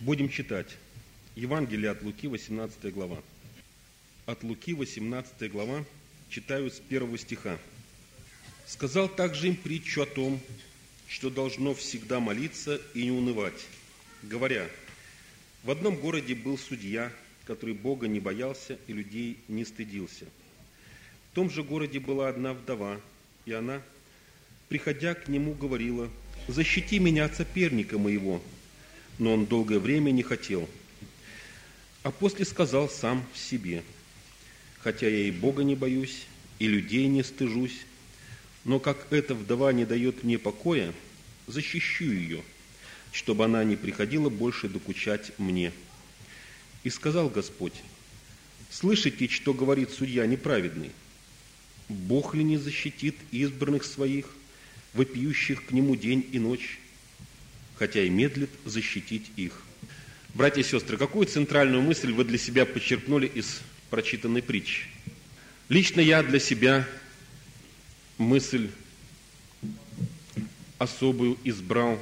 Будем читать Евангелие от Луки, 18 глава. От Луки, 18 глава, читаю с 1 стиха. «Сказал также им притчу о том, что должно всегда молиться и не унывать, говоря, в одном городе был судья, который Бога не боялся и людей не стыдился. В том же городе была одна вдова, и она, приходя к нему, говорила, «Защити меня от соперника моего». Но он долгое время не хотел. А после сказал сам в себе, «Хотя я и Бога не боюсь, и людей не стыжусь, но как эта вдова не дает мне покоя, защищу ее, чтобы она не приходила больше докучать мне». И сказал Господь, «Слышите, что говорит судья неправедный? Бог ли не защитит избранных своих, вопиющих к нему день и ночь, хотя и медлит защитить их?» Братья и сестры, какую центральную мысль вы для себя подчеркнули из прочитанной притчи? Лично я для себя мысль особую избрал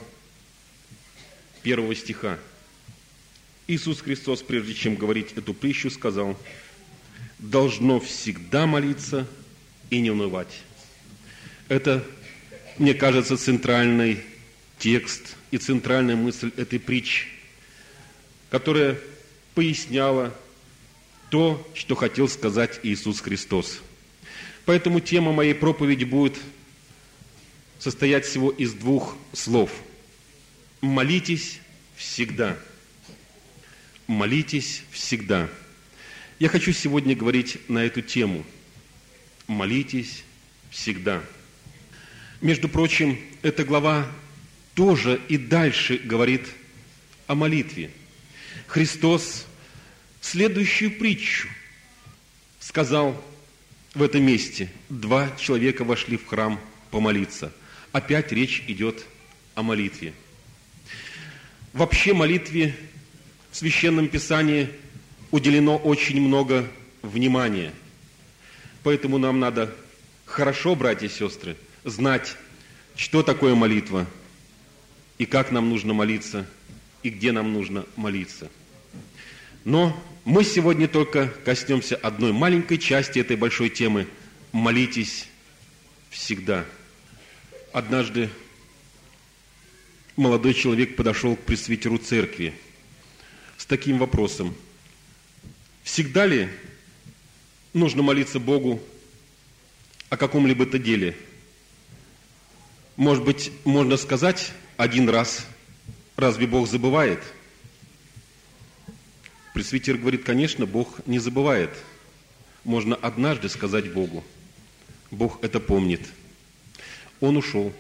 1 стиха. Иисус Христос, прежде чем говорить эту притчу, сказал, «Должно всегда молиться и не унывать». Это, мне кажется, центральный текст и центральная мысль этой притчи, которая поясняла то, что хотел сказать Иисус Христос. Поэтому тема моей проповеди будет состоять всего из 2 слов. Молитесь всегда. Молитесь всегда. Я хочу сегодня говорить на эту тему. Молитесь всегда. Между прочим, эта глава тоже и дальше говорит о молитве. Христос следующую притчу сказал в этом месте. 2 человека вошли в храм помолиться. Опять речь идет о молитве. Вообще молитве в Священном Писании уделено очень много внимания. Поэтому нам надо хорошо, братья и сестры, знать, что такое молитва, и как нам нужно молиться, и где нам нужно молиться. Но мы сегодня только коснемся одной маленькой части этой большой темы. Молитесь всегда. Однажды молодой человек подошел к пресвитеру церкви с таким вопросом. Всегда ли нужно молиться Богу о каком-либо-то деле? Может быть, можно сказать один раз, разве Бог забывает? Пресвитер говорит, конечно, Бог не забывает. Можно однажды сказать Богу. Бог это помнит. Он ушел.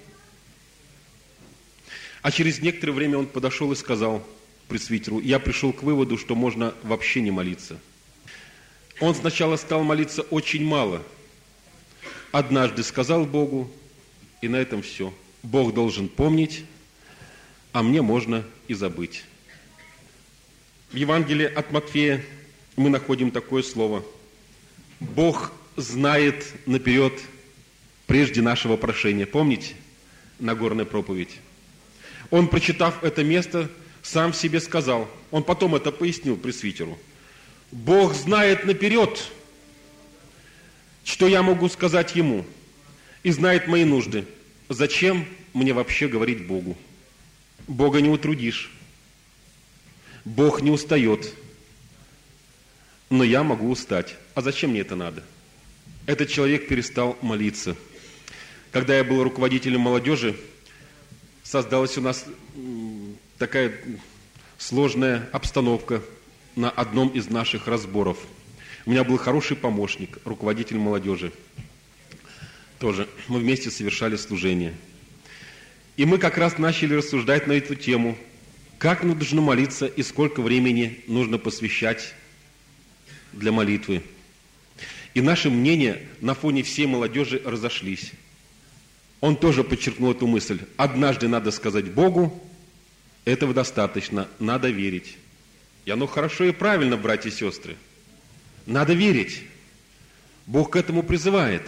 А через некоторое время он подошел и сказал пресвитеру, я пришел к выводу, что можно вообще не молиться. Он сначала стал молиться очень мало. Однажды сказал Богу, и на этом все. Бог должен помнить, а мне можно и забыть. В Евангелии от Матфея мы находим такое слово. Бог знает наперед прежде нашего прошения. Помните? Нагорная проповедь. Он, прочитав это место, сам себе сказал, он потом это пояснил пресвитеру. Бог знает наперед, что я могу сказать Ему, и знает мои нужды. Зачем мне вообще говорить Богу? Бога не утрудишь. Бог не устает. Но я могу устать. А зачем мне это надо? Этот человек перестал молиться. Когда я был руководителем молодежи, создалась у нас такая сложная обстановка на одном из наших разборов. У меня был хороший помощник, руководитель молодежи. Тоже мы вместе совершали служение. И мы как раз начали рассуждать на эту тему, как нужно молиться и сколько времени нужно посвящать для молитвы. И наши мнения на фоне всей молодежи разошлись. Он тоже подчеркнул эту мысль. Однажды надо сказать Богу, этого достаточно, надо верить. И оно хорошо и правильно, братья и сестры. Надо верить. Бог к этому призывает.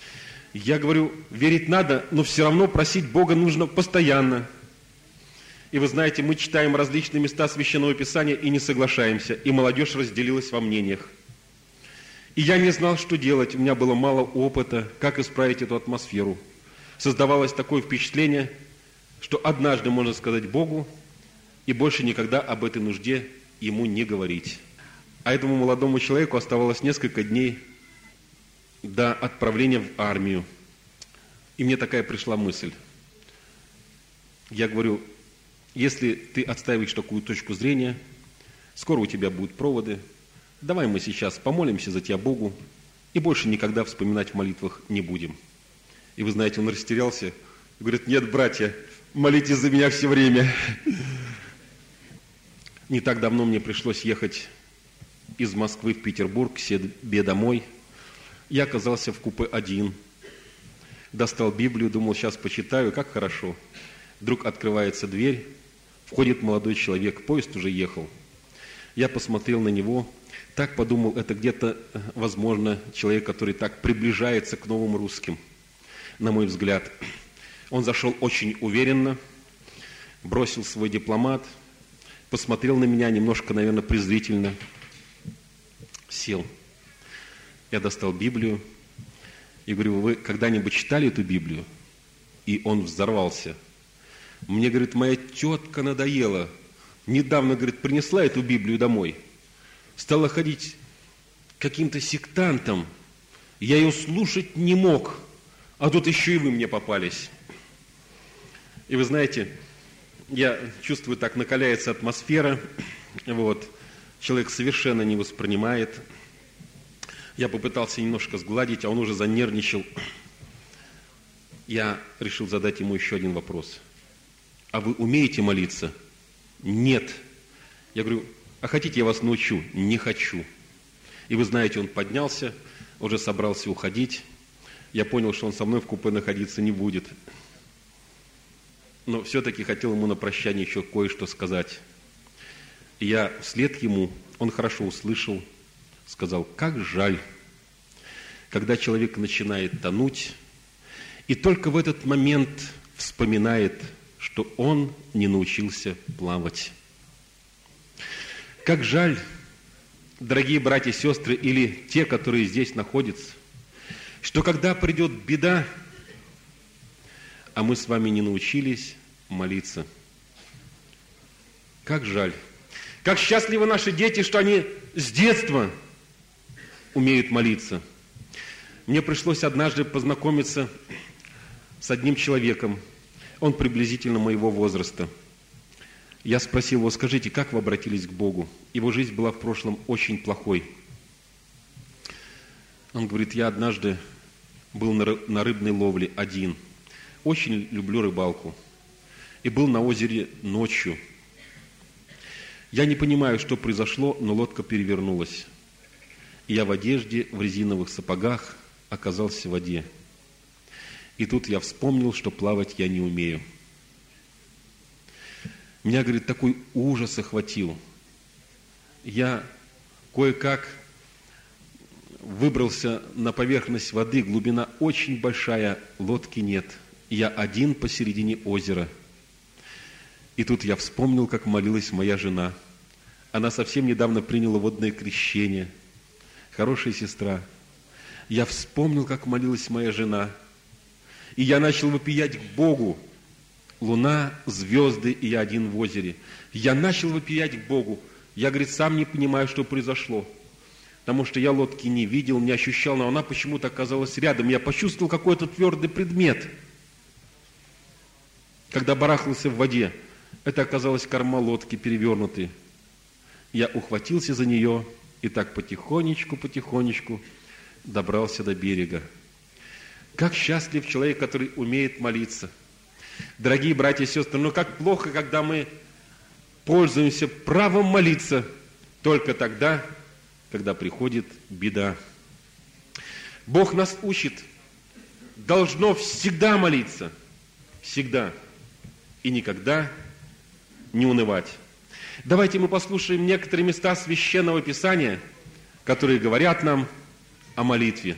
Я говорю, верить надо, но все равно просить Бога нужно постоянно. И вы знаете, мы читаем различные места Священного Писания и не соглашаемся. И молодежь разделилась во мнениях. И я не знал, что делать. У меня было мало опыта, как исправить эту атмосферу. Создавалось такое впечатление, что однажды можно сказать Богу и больше никогда об этой нужде Ему не говорить. А этому молодому человеку оставалось несколько дней до отправления в армию. И мне такая пришла мысль. Я говорю, если ты отстаиваешь такую точку зрения, скоро у тебя будут проводы, давай мы сейчас помолимся за тебя Богу и больше никогда вспоминать в молитвах не будем. И вы знаете, он растерялся и говорит, нет, братья, молитесь за меня все время. Не так давно мне пришлось ехать из Москвы в Петербург к себе домой. Я оказался в купе один. Достал Библию, думал, сейчас почитаю, как хорошо. Вдруг открывается дверь, входит молодой человек, поезд уже ехал. Я посмотрел на него, так подумал, это где-то, возможно, человек, который так приближается к новым русским, на мой взгляд. Он зашел очень уверенно, бросил свой дипломат, посмотрел на меня немножко, наверное, презрительно, сел. Я достал Библию и говорю, вы когда-нибудь читали эту Библию? И он взорвался. Мне, говорит, моя тетка надоела. Недавно, говорит, принесла эту Библию домой. Стала ходить каким-то сектантом. Я ее слушать не мог. А тут еще и вы мне попались. И вы знаете, я чувствую, так накаляется атмосфера. Вот. Человек совершенно не воспринимает. Я попытался немножко сгладить, а он уже занервничал. Я решил задать ему еще один вопрос. А вы умеете молиться? Нет. Я говорю, а хотите, я вас научу? Не хочу. И вы знаете, он поднялся, уже собрался уходить. Я понял, что он со мной в купе находиться не будет. Но все-таки хотел ему на прощание еще кое-что сказать. И я вслед ему, он хорошо услышал, сказал, как жаль, когда человек начинает тонуть, и только в этот момент вспоминает, что он не научился плавать. Как жаль, дорогие братья и сестры, или те, которые здесь находятся, что когда придет беда, а мы с вами не научились молиться. Как жаль. Как счастливы наши дети, что они с детства умеют молиться. Мне пришлось однажды познакомиться с одним человеком. Он приблизительно моего возраста. Я спросил его, скажите, как вы обратились к Богу? Его жизнь была в прошлом очень плохой. Он говорит, я однажды был на рыбной ловле один. Очень люблю рыбалку. И был на озере ночью. Я не понимаю, что произошло, но лодка перевернулась. И я в одежде, в резиновых сапогах оказался в воде. И тут я вспомнил, что плавать я не умею. Меня, говорит, такой ужас охватил. Я кое-как выбрался на поверхность воды, глубина очень большая, лодки нет. Я один посередине озера. И тут я вспомнил, как молилась моя жена. Она совсем недавно приняла водное крещение. Хорошая сестра. Я вспомнил, как молилась моя жена. И я начал вопиять к Богу. Луна, звезды, и я один в озере. Я начал вопиять к Богу. Я, говорит, сам не понимаю, что произошло. Потому что я лодки не видел, не ощущал, но она почему-то оказалась рядом. Я почувствовал какой-то твердый предмет. Когда барахтался в воде, это оказалась корма лодки перевернутая. Я ухватился за нее и так потихонечку добрался до берега. Как счастлив человек, который умеет молиться. Дорогие братья и сестры, но как плохо, когда мы пользуемся правом молиться только тогда, когда приходит беда. Бог нас учит, должно всегда молиться, всегда, и никогда не унывать. Давайте мы послушаем некоторые места Священного Писания, которые говорят нам о молитве.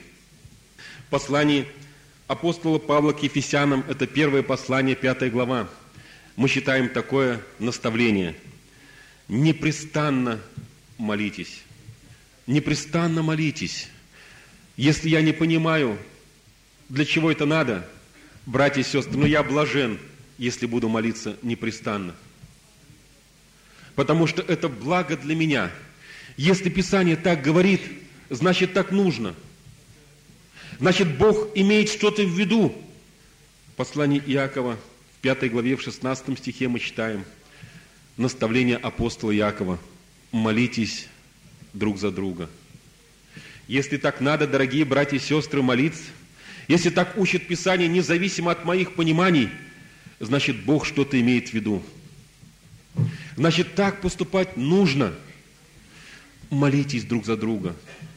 Послание апостола Павла к Ефесянам, это 1 послание, 5 глава. мы читаем такое наставление. Непрестанно молитесь. Непрестанно молитесь. Если я не понимаю, для чего это надо, братья и сестры, но я блажен, если буду молиться непрестанно. Потому что это благо для меня. Если Писание так говорит, значит так нужно. Значит, Бог имеет что-то в виду. В послании Иакова, в 5 главе, в 16 стихе мы читаем наставление апостола Иакова. Молитесь друг за друга. Если так надо, дорогие братья и сестры, молиться, если так учит Писание, независимо от моих пониманий, значит, Бог что-то имеет в виду. Значит, так поступать нужно. Молитесь друг за друга.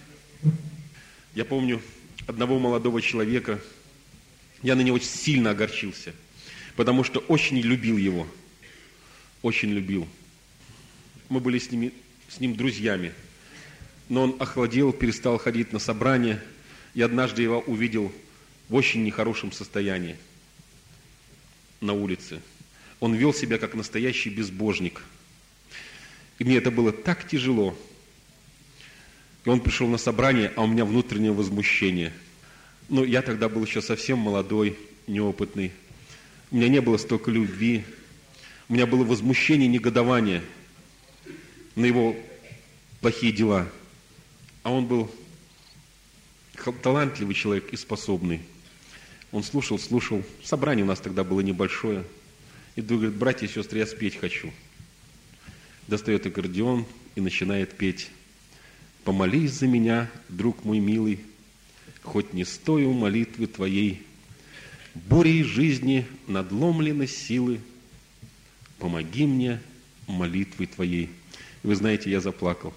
Я помню одного молодого человека, я на него очень сильно огорчился, потому что очень любил его. Очень любил. Мы были с ним друзьями, но он охладел, перестал ходить на собрания, и однажды его увидел в очень нехорошем состоянии на улице. Он вел себя как настоящий безбожник. И мне это было так тяжело. И он пришел на собрание, а у меня внутреннее возмущение. Но я тогда был еще совсем молодой, неопытный. У меня не было столько любви. У меня было возмущение, негодование на его плохие дела. А он был талантливый человек и способный. Он слушал. Собрание у нас тогда было небольшое. И вдруг говорит: братья и сестры, я спеть хочу. Достает аккордеон и начинает петь. «Помолись за меня, друг мой милый, хоть не стою молитвы твоей. Бурей жизни надломлены силы, помоги мне молитвой твоей». И вы знаете, я заплакал.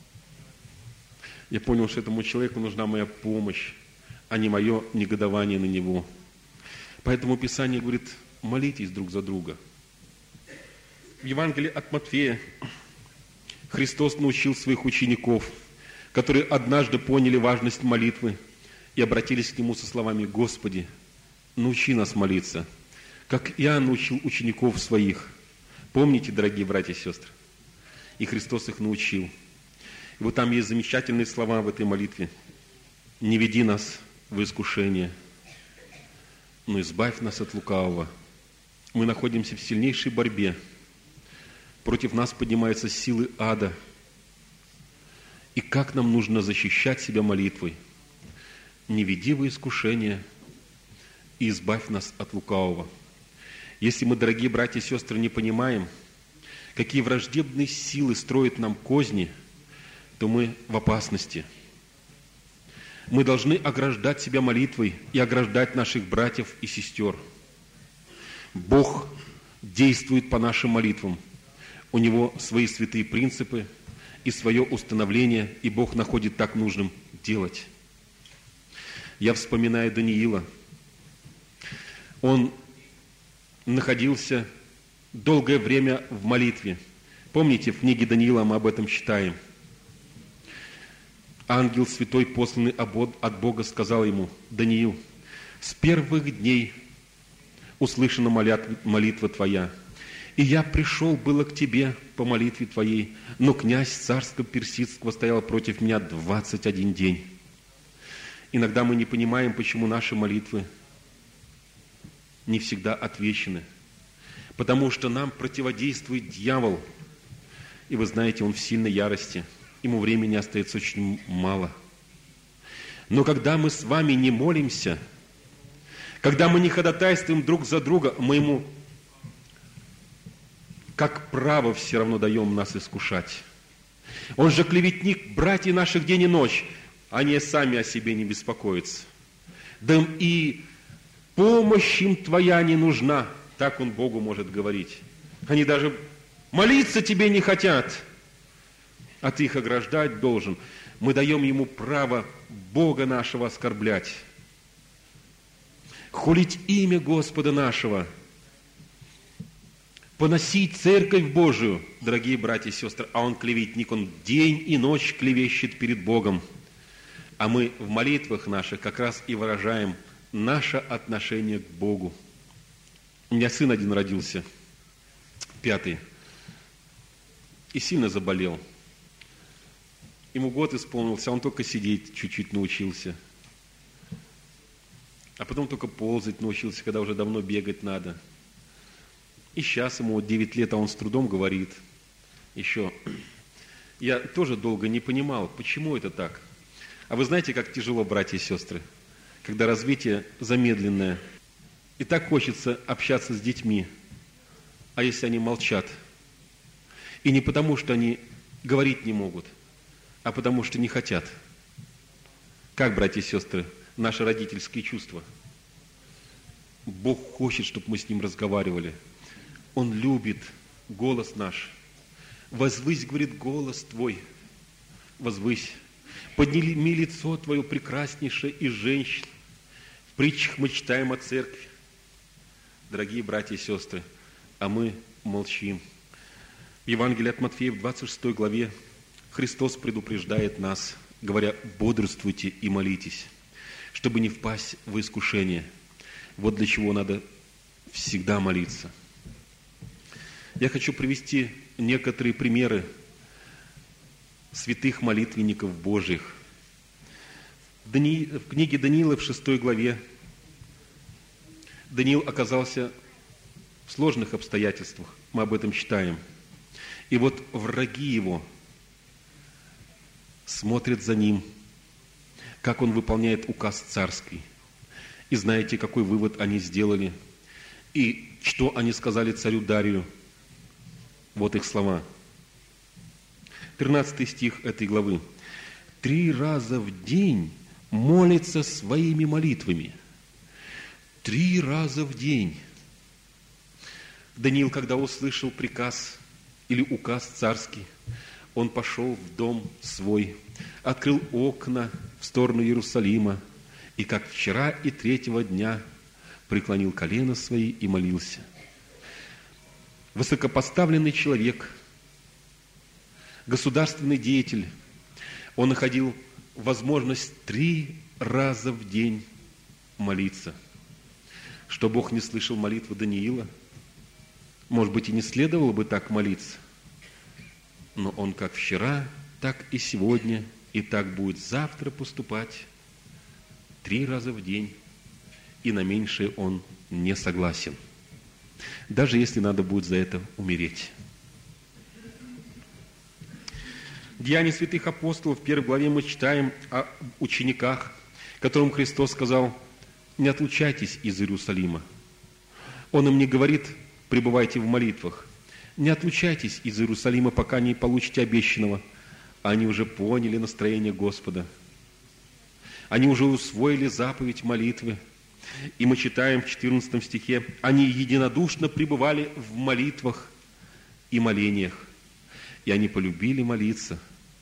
Я понял, что этому человеку нужна моя помощь, а не мое негодование на него. Поэтому Писание говорит: молитесь друг за друга. В Евангелии от Матфея Христос научил своих учеников, которые однажды поняли важность молитвы и обратились к Нему со словами: «Господи, научи нас молиться, как Иоанн научил учеников своих». Помните, дорогие братья и сестры? И Христос их научил. И вот там есть замечательные слова в этой молитве. «Не веди нас в искушение, но избавь нас от лукавого». Мы находимся в сильнейшей борьбе. Против нас поднимаются силы ада. И как нам нужно защищать себя молитвой? «Не веди во искушение и избавь нас от лукавого». Если мы, дорогие братья и сестры, не понимаем, какие враждебные силы строят нам козни, то мы в опасности. Мы должны ограждать себя молитвой и ограждать наших братьев и сестер. Бог действует по нашим молитвам. У Него свои святые принципы и свое установление, и Бог находит так нужным делать. Я вспоминаю Даниила. Он находился долгое время в молитве. Помните, в книге Даниила мы об этом читаем. Ангел святой, посланный от Бога, сказал ему: «Даниил, с первых дней услышана молитва твоя, и я пришел было к тебе по молитве твоей, но князь царского персидского стоял против меня 21 день». Иногда мы не понимаем, почему наши молитвы не всегда отвечены. Потому что нам противодействует дьявол. И вы знаете, он в сильной ярости. Ему времени остается очень мало. Но когда мы с вами не молимся, когда мы не ходатайствуем друг за друга, мы ему как право все равно даем нас искушать. Он же клеветник, братья наших день и ночь. Они сами о себе не беспокоятся. Да им и помощь им твоя не нужна. Так он Богу может говорить. Они даже молиться тебе не хотят, а ты их ограждать должен. Мы даем ему право Бога нашего оскорблять, хулить имя Господа нашего, поносить церковь Божию, дорогие братья и сестры. А он клеветник, он день и ночь клевещет перед Богом. А мы в молитвах наших как раз и выражаем наше отношение к Богу. У меня сын один родился. 5. И сильно заболел. Ему год исполнился, он только сидеть чуть-чуть научился. А потом только ползать научился, когда уже давно бегать надо. И сейчас ему 9 лет, а он с трудом говорит. Еще. Я тоже долго не понимал, почему это так. А вы знаете, как тяжело, братья и сестры, когда развитие замедленное. И так хочется общаться с детьми. А если они молчат? И не потому, что они говорить не могут, а потому, что не хотят. Как, братья и сестры, наши родительские чувства? Бог хочет, чтобы мы с Ним разговаривали. Он любит голос наш. Возвысь, говорит, голос Твой. Возвысь. Подними лицо Твое прекраснейшее из женщин. В притчах мы читаем о церкви. Дорогие братья и сестры, а мы молчим. В Евангелии от Матфея в 26 главе Христос предупреждает нас, говоря, бодрствуйте и молитесь, чтобы не впасть в искушение. Вот для чего надо всегда молиться. Я хочу привести некоторые примеры святых молитвенников Божьих. В книге Даниила в 6 главе Даниил оказался в сложных обстоятельствах. Мы об этом читаем. И вот враги его смотрят за ним, как он выполняет указ царский. И знаете, какой вывод они сделали? И что они сказали царю Дарию? Вот их слова. 13 стих этой главы. 3 раза в день молится своими молитвами. 3 раза в день. Даниил, когда услышал приказ или указ царский, он пошел в дом свой, открыл окна в сторону Иерусалима, и как вчера и 3-го дня преклонил колено свои и молился. Высокопоставленный человек, государственный деятель, он находил возможность 3 раза в день молиться. Что Бог не слышал молитвы Даниила, может быть, и не следовало бы так молиться, но он как вчера, так и сегодня, и так будет завтра поступать 3 раза в день, и на меньшее он не согласен, даже если надо будет за это умереть. В Деянии святых апостолов в 1 главе мы читаем о учениках, которым Христос сказал: не отлучайтесь из Иерусалима. Он им не говорит: пребывайте в молитвах. Не отлучайтесь из Иерусалима, пока не получите обещанного. Они уже поняли настроение Господа. Они уже усвоили заповедь молитвы. И мы читаем в 14 стихе: они единодушно пребывали в молитвах и молениях. И они полюбили молиться.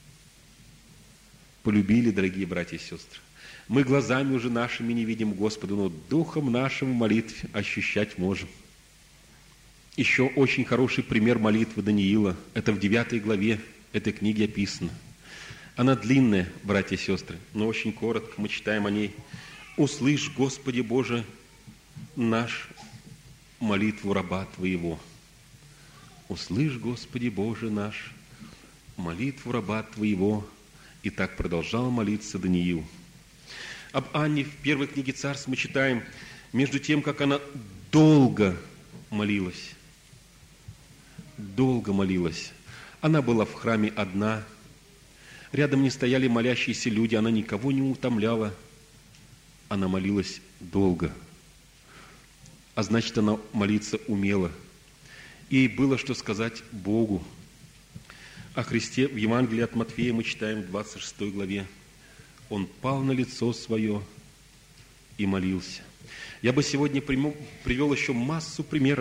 Полюбили, дорогие братья и сестры. Мы глазами уже нашими не видим Господа, но духом нашим в молитве ощущать можем. Еще очень хороший пример молитвы Даниила. Это в 9 главе этой книги описано. Она длинная, братья и сестры, но очень коротко. Мы читаем о ней. «Услышь, Господи Боже, наш молитву раба Твоего». «Услышь, Господи Боже наш, молитву раба Твоего». И так продолжал молиться Даниил. Об Анне в 1 книге Царств мы читаем: между тем, как она долго молилась. Долго молилась. Она была в храме одна. Рядом не стояли молящиеся люди, она никого не утомляла. Она молилась долго. А значит, она молиться умела. Ей было что сказать Богу. О Христе в Евангелии от Матфея мы читаем в 26 главе. Он пал на лицо свое и молился. Я бы сегодня привел еще массу примеров.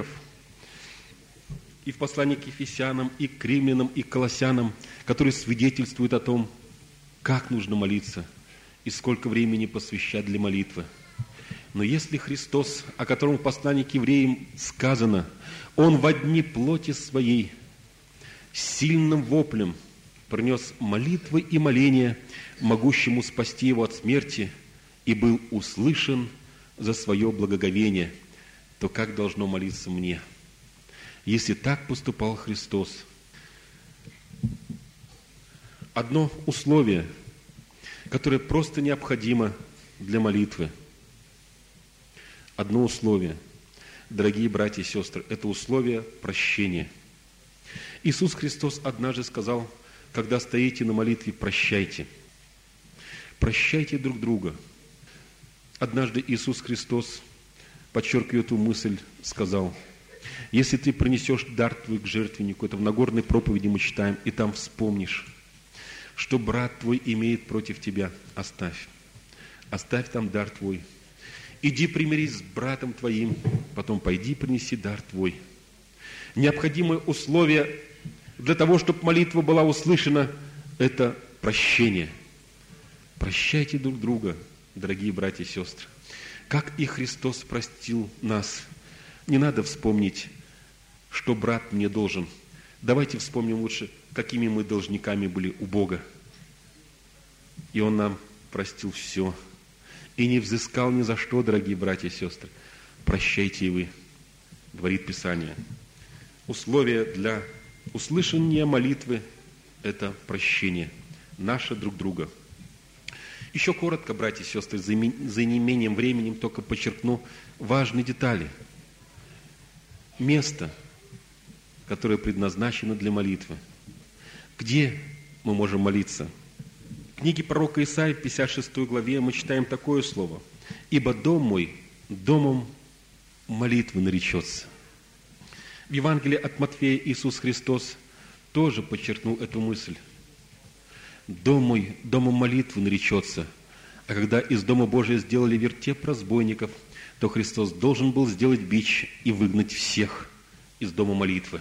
И в послании к Ефесянам, и к Римлянам, и к Колоссянам, которые свидетельствуют о том, как нужно молиться и сколько времени посвящать для молитвы. Но если Христос, о котором в послании к евреям сказано, Он во дни плоти своей сильным воплем принес молитвы и моления, могущему спасти его от смерти, и был услышан за свое благоговение, то как должно молиться мне? если так поступал Христос. Одно условие, которое просто необходимо для молитвы. Одно условие, дорогие братья и сестры, это условие прощения. Иисус Христос однажды сказал, когда стоите на молитве, прощайте. Прощайте друг друга. Однажды Иисус Христос, подчеркивая эту мысль, сказал, если ты принесешь дар твой к жертвеннику, это в Нагорной проповеди мы читаем, и там вспомнишь, что брат твой имеет против тебя, оставь. Оставь там дар твой. Иди примирись с братом твоим, потом пойди принеси дар твой. Необходимое условие для того, чтобы молитва была услышана, это прощение. Прощайте друг друга, дорогие братья и сестры. Как и Христос простил нас. Не надо вспомнить, что брат мне должен. Давайте вспомним лучше, какими мы должниками были у Бога. И Он нам простил все. И не взыскал ни за что, дорогие братья и сестры. Прощайте и вы, говорит Писание. Условие для услышания молитвы – это прощение наше друг друга. Еще коротко, братья и сестры, за неимением времени только подчеркну важные детали. Место, которое предназначено для молитвы. Где мы можем молиться? В книге пророка Исаии, в 56 главе, мы читаем такое слово. «Ибо дом мой домом молитвы наречется». В Евангелии от Матфея Иисус Христос тоже подчеркнул эту мысль. «Дом мой домом молитвы наречется». А когда из Дома Божия сделали вертеп разбойников, то Христос должен был сделать бич и выгнать всех из Дома молитвы.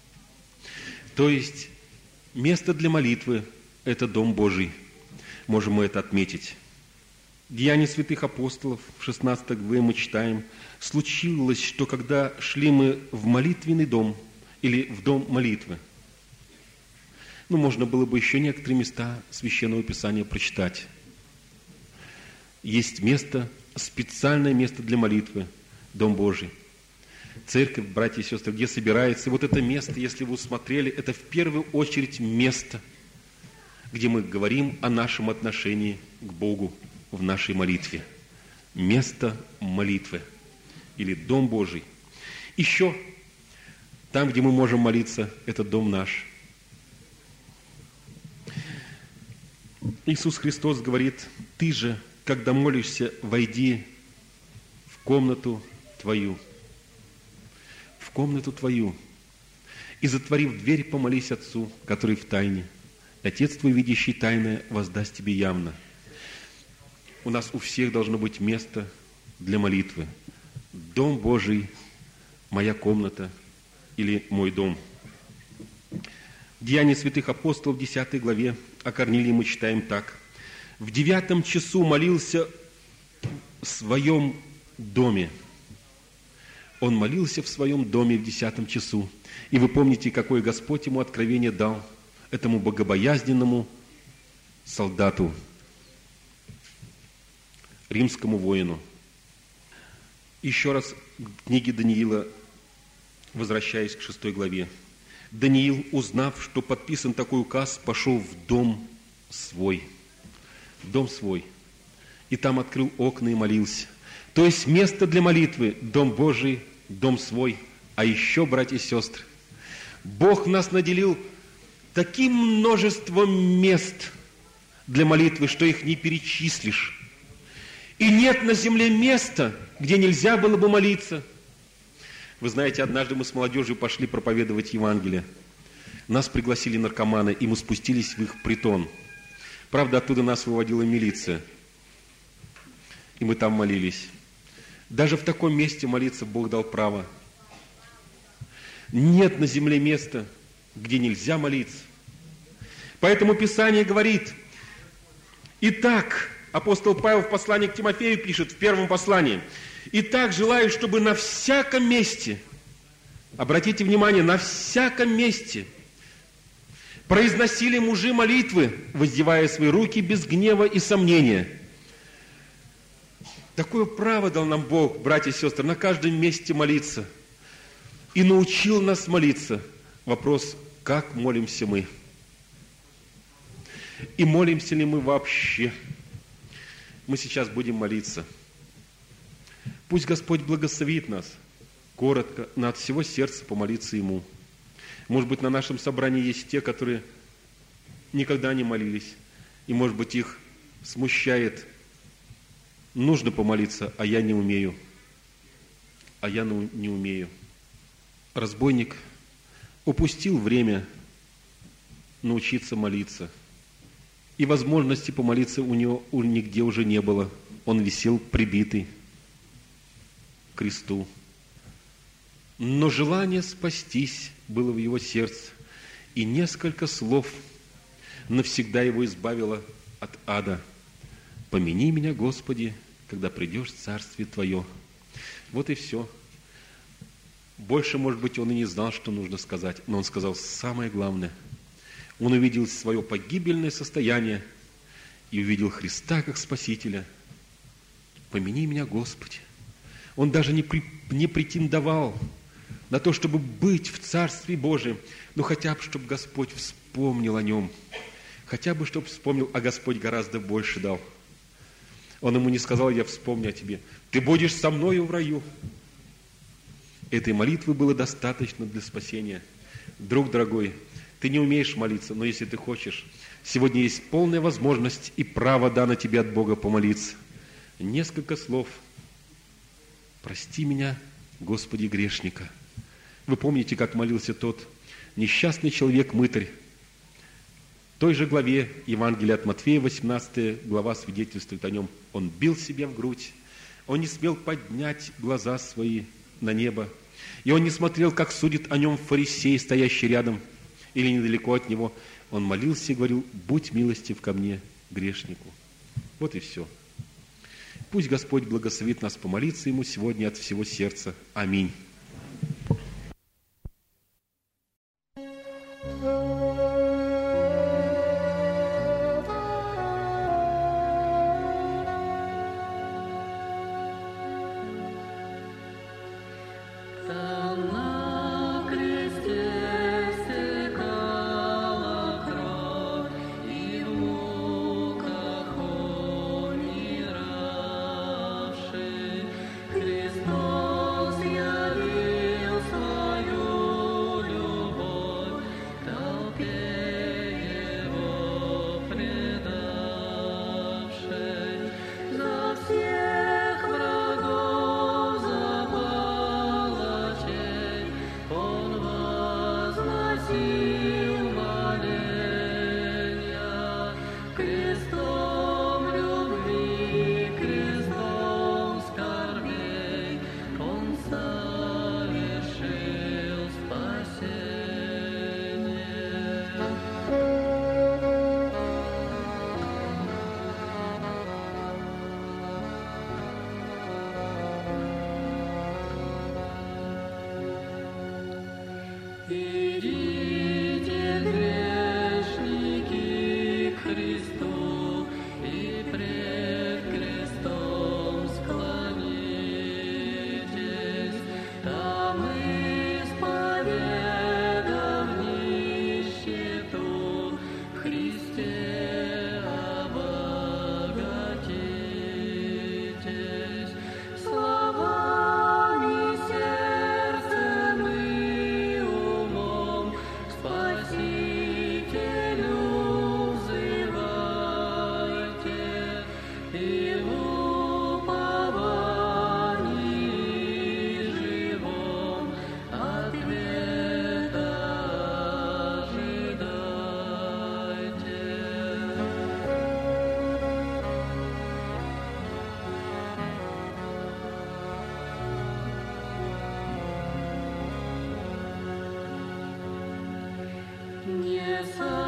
То есть, место для молитвы – это Дом Божий. Можем мы это отметить. Деяния святых апостолов, в 16 главе мы читаем, случилось, что когда шли мы в молитвенный дом или в дом молитвы, можно было бы еще некоторые места Священного Писания прочитать. Есть место, специальное место для молитвы, Дом Божий. Церковь, братья и сестры, где собирается. И вот это место, если вы усмотрели, это в первую очередь место, где мы говорим о нашем отношении к Богу в нашей молитве. Место молитвы или Дом Божий. Еще там, где мы можем молиться, это дом наш. Иисус Христос говорит, ты же, когда молишься, войди в комнату твою. В комнату твою. И, затворив дверь, помолись Отцу, который в тайне. И Отец твой, видящий тайное, воздаст тебе явно. У нас у всех должно быть место для молитвы. Дом Божий, моя комната или мой дом. Деяния святых апостолов, в 10 главе, о Корнилии мы читаем так. В 9 часу молился в своем доме. Он молился в своем доме в 10 часу. И вы помните, какое Господь ему откровение дал, этому богобоязненному солдату, римскому воину. Еще раз к книге Даниила, возвращаясь к 6 главе. Даниил, узнав, что подписан такой указ, пошел в дом свой. В дом свой. И там открыл окна и молился. То есть место для молитвы, Дом Божий, дом свой. А еще, братья и сестры, Бог нас наделил таким множеством мест для молитвы, что их не перечислишь. И нет на земле места, где нельзя было бы молиться. Вы знаете, однажды мы с молодежью пошли проповедовать Евангелие. Нас пригласили наркоманы, и мы спустились в их притон. Правда, оттуда нас выводила милиция. И мы там молились. Даже в таком месте молиться Бог дал право. Нет на земле места, где нельзя молиться. Поэтому Писание говорит, итак, апостол Павел в послании к Тимофею пишет, в первом послании, итак, желаю, чтобы на всяком месте, обратите внимание, на всяком месте произносили мужи молитвы, воздевая свои руки без гнева и сомнения. Такое право дал нам Бог, братья и сестры, на каждом месте молиться. и научил нас молиться. Вопрос, как молимся мы? И молимся ли мы вообще? Мы сейчас будем молиться. Пусть Господь благословит нас, коротко, от всего сердца помолиться Ему. Может быть, на нашем собрании есть те, которые никогда не молились, и, может быть, их смущает. Нужно помолиться, а я не умею. Не умею. Разбойник упустил время научиться молиться. И возможности помолиться у него нигде уже не было. Он висел прибитый к кресту. Но желание спастись было в его сердце. И несколько слов навсегда его избавило от ада. «Помяни меня, Господи, когда придешь в Царствие Твое». Вот и все. Больше, может быть, он и не знал, что нужно сказать, но он сказал самое главное. Он увидел свое погибельное состояние и увидел Христа как Спасителя. «Помяни меня, Господи». Он даже не претендовал на то, чтобы быть в Царстве Божьем, но хотя бы, чтобы Господь вспомнил о нем. Хотя бы, чтобы вспомнил, а Господь гораздо больше дал. Он ему не сказал: «Я вспомню о тебе. Ты будешь со мною в раю». Этой молитвы было достаточно для спасения. Друг дорогой, ты не умеешь молиться, но если ты хочешь, сегодня есть полная возможность и право дано тебе от Бога помолиться. Несколько слов. «Прости меня, Господи, грешника». Вы помните, как молился тот несчастный человек-мытарь? В той же главе Евангелия от Матфея, 18 глава, свидетельствует о нем. Он бил себя в грудь, он не смел поднять глаза свои на небо, и он не смотрел, как судит о нем фарисей, стоящий рядом или недалеко от него. Он молился и говорил: «Будь милостив ко мне, грешнику». Вот и все. Пусть Господь благословит нас помолиться Ему сегодня от всего сердца. Аминь. Не